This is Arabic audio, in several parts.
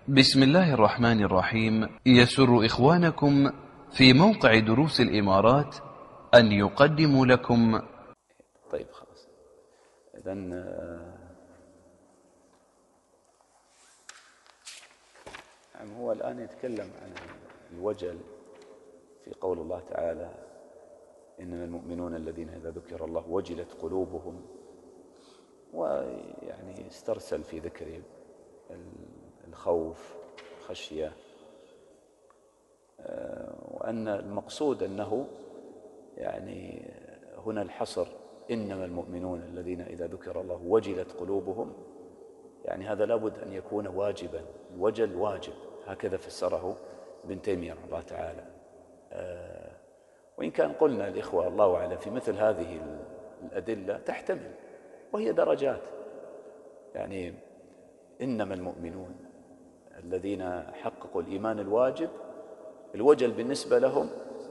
بسم الله الرحمن الرحيم. يسر إخوانكم في موقع دروس الإمارات أن يقدموا لكم. طيب خلاص. إذن هو الآن يتكلم عن الوجل في قول الله تعالى: إنما المؤمنون الذين إذا ذكر الله وجلت قلوبهم، ويعني استرسل في ذكر الخوف، الخشية، وأن المقصود أنه يعني هنا الحصر: إنما المؤمنون الذين إذا ذكر الله وجلت قلوبهم، يعني هذا لابد أن يكون واجبا، الوجل واجب، هكذا فسره ابن تيمية رحمه الله تعالى. وإن كان قلنا الإخوة الله أعلم في مثل هذه الأدلة تحتمل، وهي درجات، يعني إنما المؤمنون الذين حققوا الإيمان الواجب، الوجل بالنسبة لهم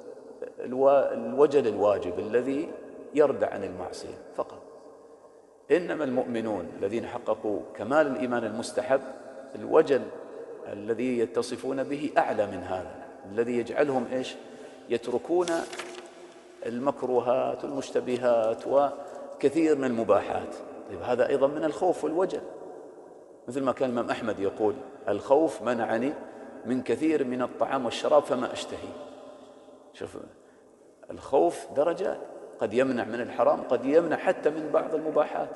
الوجل الواجب الذي يردع عن المعصية فقط. إنما المؤمنون الذين حققوا كمال الإيمان المستحب، الوجل الذي يتصفون به أعلى من هذا، الذي يجعلهم يتركون المكروهات والمشتبهات وكثير من المباحات. طيب هذا أيضا من الخوف والوجل، مثل ما كان الإمام أحمد يقول: الخوف منعني من كثير من الطعام والشراب فما أشتهي. شوف، الخوف درجات، قد يمنع من الحرام، قد يمنع حتى من بعض المباحات.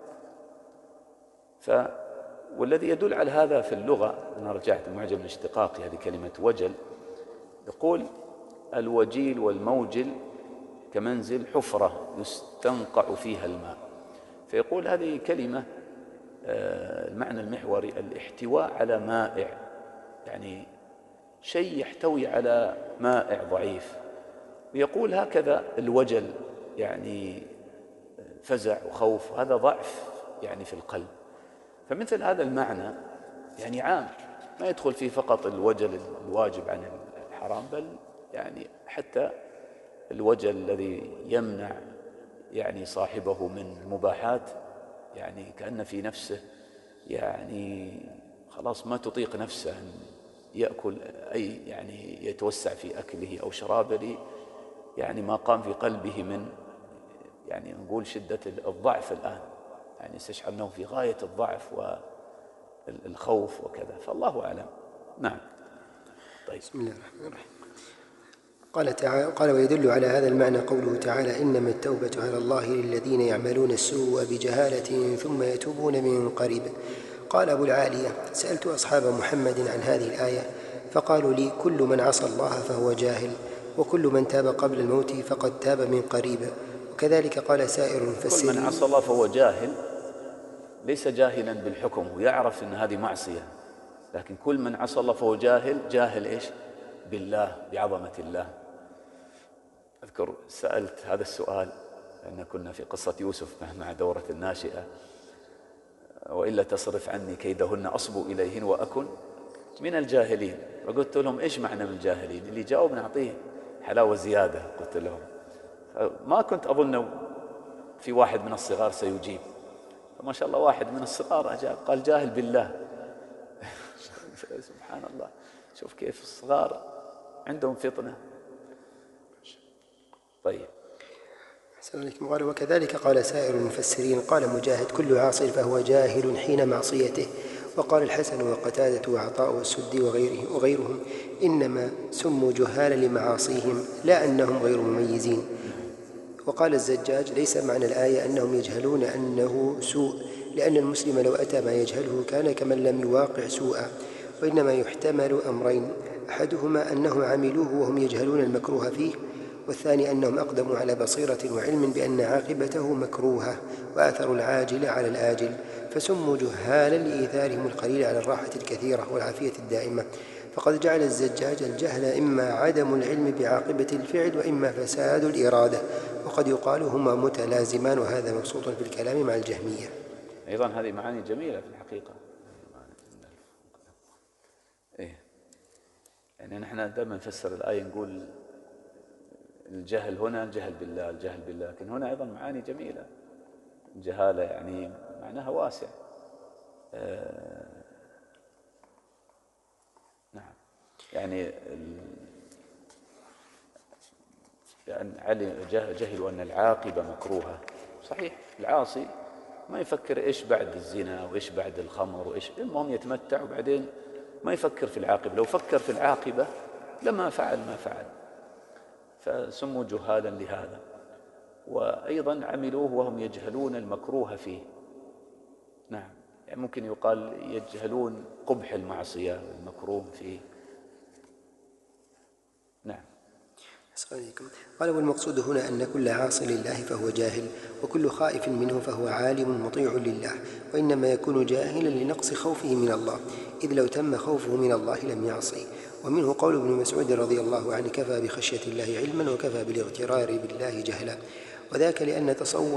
والذي يدل على هذا في اللغة، أنا رجعت المعجم الاشتقاقي، هذه كلمة وجل، يقول: الوجيل والموجل كمنزل حفرة يستنقع فيها الماء. فيقول هذه كلمة المعنى المحوري الاحتواء على مائع، يعني شيء يحتوي على مائع ضعيف. ويقول هكذا الوجل يعني فزع وخوف، هذا ضعف يعني في القلب. فمثل هذا المعنى يعني عام، ما يدخل فيه فقط الوجل الواجب عن الحرام، بل يعني حتى الوجل الذي يمنع يعني صاحبه من المباحات، يعني كأن في نفسه يعني خلاص ما تطيق نفسه أن يأكل أي يعني يتوسع في أكله أو شرابه، يعني ما قام في قلبه من يعني نقول شدة الضعف الآن، يعني يستشعر أنه في غاية الضعف والخوف وكذا، فالله أعلم. نعم. طيب. بسم الله الرحمن الرحيم. قال تعالى: قال: ويدل على هذا المعنى قوله تعالى: إنما التوبة على الله للذين يعملون السوء بجهالة ثم يتوبون من قريب. قال أبو العالية: سألت أصحاب محمد عن هذه الآية فقالوا لي: كل من عصى الله فهو جاهل، وكل من تاب قبل الموت فقد تاب من قريب. وكذلك قال سائر المفسرين: كل من عصى الله فهو جاهل، ليس جاهلا بالحكم، ويعرف أن هذه معصية، لكن كل من عصى الله فهو جاهل. جاهل بالله، بعظمة الله. أذكر سألت هذا السؤال لأن كنا في قصة يوسف مع دورة الناشئة: وإلا تصرف عني كيدهن أصب إليهن وأكن من الجاهلين. فقلت لهم: إيش معنى من الجاهلين؟ اللي جاوب نعطيه حلاوة زيادة. قلت لهم ما كنت أظن في واحد من الصغار سيجيب، فما شاء الله واحد من الصغار أجاب قال: جاهل بالله. سبحان الله، شوف كيف الصغار عندهم فطنة. طيب. قال: وكذلك قال سائر المفسرين. قال مجاهد: كل عاص فهو جاهل حين معصيته. وقال الحسن وقتادة وعطاء والسدي وغيرهم: إنما سموا جهالا لمعاصيهم لا أنهم غير مميزين. وقال الزجاج: ليس معنى الآية أنهم يجهلون أنه سوء، لأن المسلم لو أتى ما يجهله كان كمن لم يواقع سوءا، وإنما يحتمل أمرين: أحدهما أنهم عملوه وهم يجهلون المكروه فيه، والثاني أنهم أقدموا على بصيرة وعلم بأن عاقبته مكروهة وآثروا العاجل على الآجل، فسموا جهالا لإيثارهم القليل على الراحة الكثيرة والعافية الدائمة. فقد جعل الزجاج الجهل إما عدم العلم بعاقبة الفعل وإما فساد الإرادة، وقد يقال هما متلازمان، وهذا مبسوط في الكلام مع الجهمية. أيضا هذه معاني جميلة في الحقيقة. يعني نحن دائما نفسر الآية نقول الجهل هنا الجهل بالله، الجهل بالله، لكن هنا أيضا معاني جميلة. الجهالة يعني معناها واسع. يعني علي جهلوا أن العاقبة مكروهة. صحيح العاصي ما يفكر إيش بعد الزنا وإيش بعد الخمر وإيش، المهم يتمتع وبعدين ما يفكر في العاقبة. لو فكر في العاقبة لما فعل ما فعل، فسموا جهالا لهذا. وأيضا عملوه وهم يجهلون المكروه فيه. نعم، يعني ممكن يقال يجهلون قبح المعصية المكروه فيه. نعم. قال: والمقصود هنا أن كل عاص لله فهو جاهل، وكل خائف منه فهو عالم مطيع لله، وإنما يكون جاهلا لنقص خوفه من الله، إذ لو تم خوفه من الله لم يعصي. ومنه قول ابن مسعود رضي الله عنه: كفى بخشية الله علما وكفى بالاغترار بالله جهلا. وذاك لأن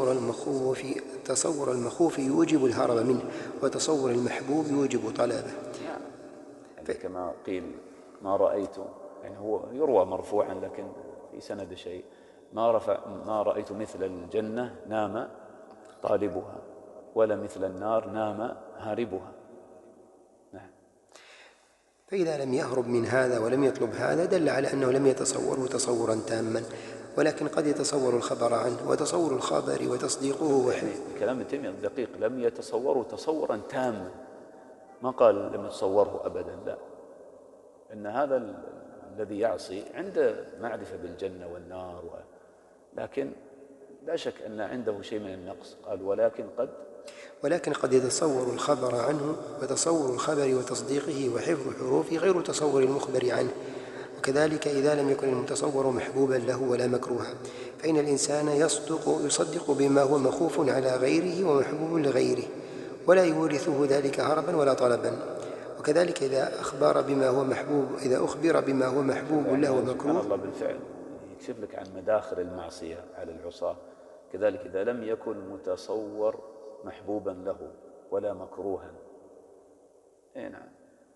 تصور المخوف يوجب الهرب منه، وتصور المحبوب يوجب طلبه. يعني كما قيل ما رأيت، يعني هو يروى مرفوعا لكن في سند شيء، ما رأيت مثل الجنة نام طالبها، ولا مثل النار نام هاربها. نعم. فإذا لم يهرب من هذا ولم يطلب هذا دل على أنه لم يتصوره تصورا تاما، ولكن قد يتصور الخبر عنه، وتصور الخبر وتصديقه يعني كلام ابن تيمية الدقيق لم يتصوروا تصورا تاما، ما قال لم يتصوره أبدا، لا، إن هذا الذي يعصي عنده معرفة بالجنة والنار لكن لا شك أن عنده شيء من النقص. قال ولكن قد يتصور الخبر عنه، وتصور الخبر وتصديقه وحفظ حروفه غير تصور المخبر عنه. وكذلك إذا لم يكن المتصور محبوبا له ولا مكروها، فإن الإنسان يصدق بما هو مخوف على غيره ومحبوب لغيره، ولا يورثه ذلك هربا ولا طلبا. وكذلك إذا أخبر بما هو محبوب له ومكروه. الله بالفعل يكشف لك عن مداخل المعصية على العصاة. كذلك إذا لم يكن متصور محبوبا له ولا مكروها. نعم.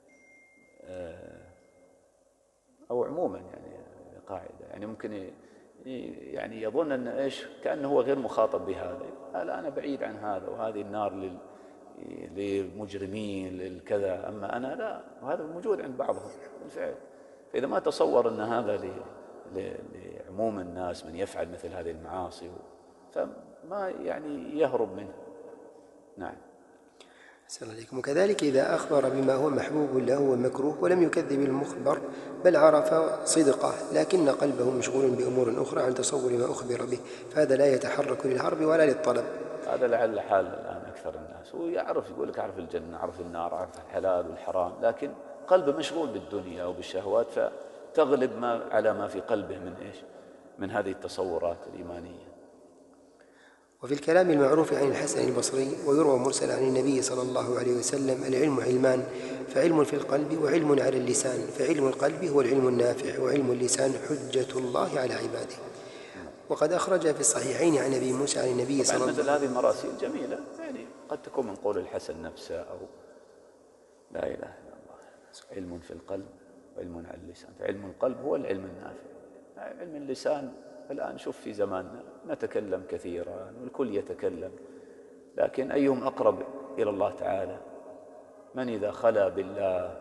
أو عموما يعني قاعدة، يعني ممكن يعني يظن أن إيش كأنه هو غير مخاطب بهذا، لا أنا بعيد عن هذا، وهذه النار للمجرمين للكذا، أما أنا لا، وهذا موجود عند بعضهم بالفعل. فإذا ما تصور أن هذا لعموم الناس من يفعل مثل هذه المعاصي، فما يعني يهرب منه. نعم. السلام عليكم. وكذلك إذا أخبر بما هو محبوب له ومكروه ولم يكذب المخبر بل عرف صدقه، لكن قلبه مشغول بأمور أخرى عن تصور ما أخبر به، فهذا لا يتحرك للهرب ولا للطلب. هذا لعل حال الآن أكثر الناس، هو يعرف، يقول لك أعرف الجنة، أعرف النار، أعرف الحلال والحرام، لكن قلبه مشغول بالدنيا وبالشهوات، فتغلب على ما في قلبه من هذه التصورات الإيمانية. وفي الكلام المعروف عن الحسن البصري ويروى مرسل عن النبي صلى الله عليه وسلم: العلم علمان، فعلم في القلب وعلم على اللسان، فعلم القلب هو العلم النافع، وعلم اللسان حجة الله على عباده. وقد أخرج في الصحيحين عن أبي موسى عن النبي صلى الله عليه وسلم. مثل هذه المراسيل جميلة، يعني قد تكون من قول الحسن نفسه، أو لا إله إلا الله. علم في القلب وعلم على اللسان، فعلم القلب هو العلم النافع. علم اللسان الآن شوف في زماننا نتكلم كثيرا والكل يتكلم، لكن أيهم أقرب إلى الله تعالى؟ من إذا خلا بالله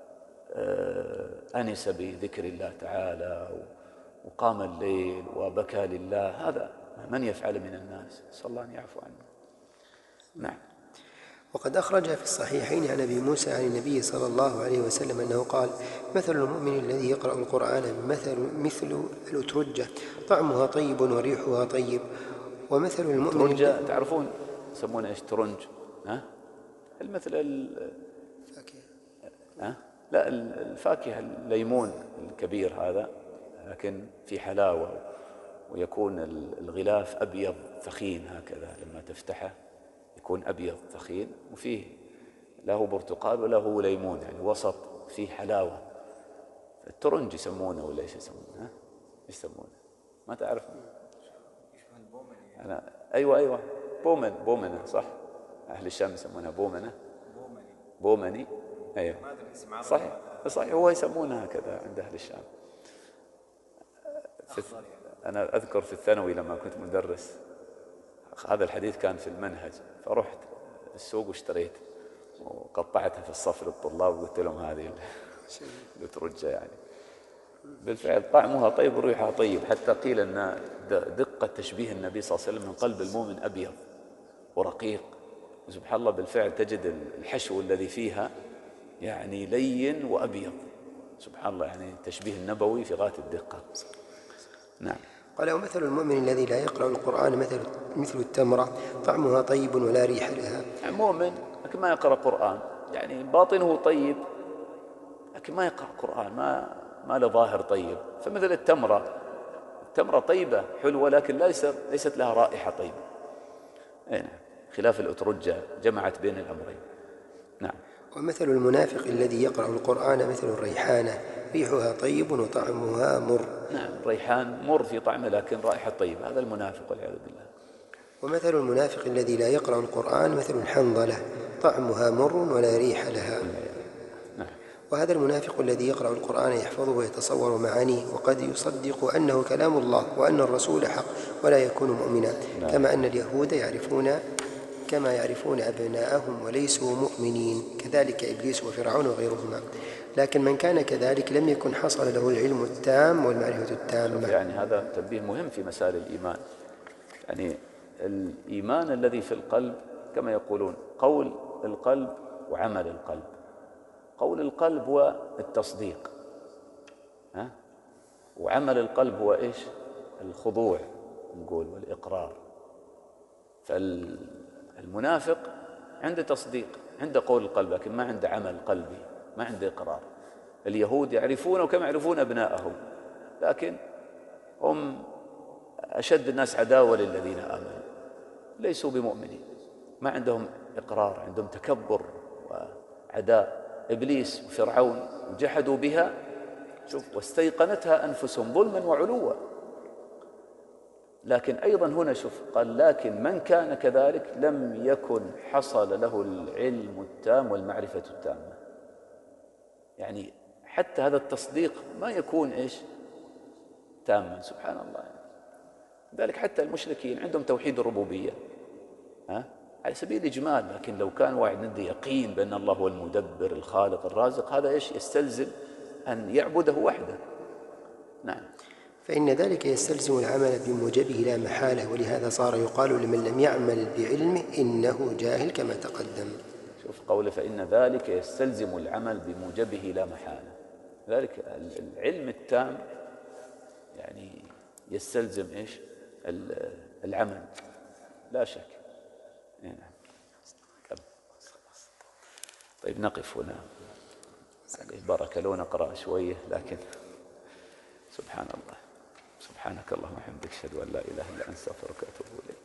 أنس بذكر الله تعالى وقام الليل وبكى لله، هذا من يفعل من الناس؟ صلى الله أن يعفو عنه. نعم. وقد أخرج في الصحيحين عن أبي موسى عن النبي صلى الله عليه وسلم أنه قال: مثل المؤمن الذي يقرأ القرآن مثل الأترجة، طعمها طيب وريحها طيب. ومثل المؤمن ترنجة، تعرفون يسمونه إيش ترنج؟ مثل الفاكهة. لا، الفاكهة الليمون الكبير هذا، لكن في حلاوة، ويكون الغلاف أبيض ثخين هكذا، لما تفتحه يكون أبيض ثخين، وفيه له برتقال وله ليمون، يعني وسط فيه حلاوة. الترنج يسمونه ولا ايش يسمونه؟ ايش يسمونه؟ ما تعرف؟ أنا أيوة بومنة، صح، أهل الشام يسمونها بومني. أيوة صحيح، هو يسمونها هكذا عند أهل الشام. أنا أذكر في الثانوي لما كنت مدرس، هذا الحديث كان في المنهج، فرحت السوق واشتريت وقطعتها في الصف للطلاب وقلت لهم هذه الأترجة يعني بالفعل طعمها طيب وريحها طيب، حتى قيل أن دقة تشبيه النبي صلى الله عليه وسلم من قلب المؤمن أبيض ورقيق، سبحان الله بالفعل تجد الحشو الذي فيها يعني لين وأبيض، سبحان الله، يعني التشبيه النبوي في غاية الدقة. نعم. قال ومثل المؤمن الذي لا يقرأ القرآن مثل التمرة طعمها طيب ولا ريح لها. مؤمن لكن ما يقرأ قرآن، يعني باطنه طيب لكن ما يقرأ قرآن، ما له ظاهر طيب، فمثل التمرة طيبة حلوة لكن ليست لها رائحة طيبة. نعم. خلاف الأترجة جمعت بين الأمرين. نعم. ومثل المنافق الذي يقرأ القرآن مثل الريحانة ريحها طيب وطعمها مر. نعم، ريحان مر في طعمه لكن رائحة طيبة، هذا المنافق والعياذ بالله. ومثل المنافق الذي لا يقرأ القرآن مثل الحنظلة طعمها مر ولا ريح لها. نعم. وهذا المنافق الذي يقرأ القرآن يحفظه ويتصور معانيه وقد يصدق أنه كلام الله وأن الرسول حق ولا يكون مؤمنا. نعم. كما أن اليهود كما يعرفون أبناءهم وليسوا مؤمنين، كذلك إبليس وفرعون وغيرهما. لكن من كان كذلك لم يكن حصل له العلم التام والمعرفة التامة. يعني هذا تنبيه مهم في مسائل الإيمان، يعني الإيمان الذي في القلب كما يقولون قول القلب وعمل القلب. قول القلب هو التصديق، وعمل القلب هو إيش؟ الخضوع نقول والإقرار. فالمنافق عنده تصديق، عنده قول القلب لكن ما عنده عمل قلبي، ما عنده إقرار. اليهود يعرفونه كما يعرفون أبناءهم، لكن هم أشد الناس عداوة للذين آمنوا، ليسوا بمؤمنين، ما عندهم إقرار، عندهم تكبر وعداء. إبليس وفرعون جحدوا بها، شوف، واستيقنتها أنفسهم ظلما وعلوا. لكن أيضا هنا شوف قال لكن من كان كذلك لم يكن حصل له العلم التام والمعرفة التامة. يعني حتى هذا التصديق ما يكون إيش؟ تاما، سبحان الله. ذلك حتى المشركين عندهم توحيد الربوبية على سبيل الإجمال، لكن لو كان واحد عنده يقين بأن الله هو المدبر الخالق الرازق، هذا إيش؟ يستلزم أن يعبده وحده. نعم. فإن ذلك يستلزم العمل بموجبه لا محالة، ولهذا صار يقال لمن لم يعمل بعلمه إنه جاهل كما تقدم. شوف قوله فإن ذلك يستلزم العمل بموجبه لا محالة، ذلك العلم التام يعني يستلزم إيش؟ العمل لا شك. نعم. طيب نقف هنا، بركة لو نقرأ شوية، لكن سبحان الله، سبحانك اللهم وبحمدك أشهد أن لا إله إلا أنت أستغفرك وأتوب إليك.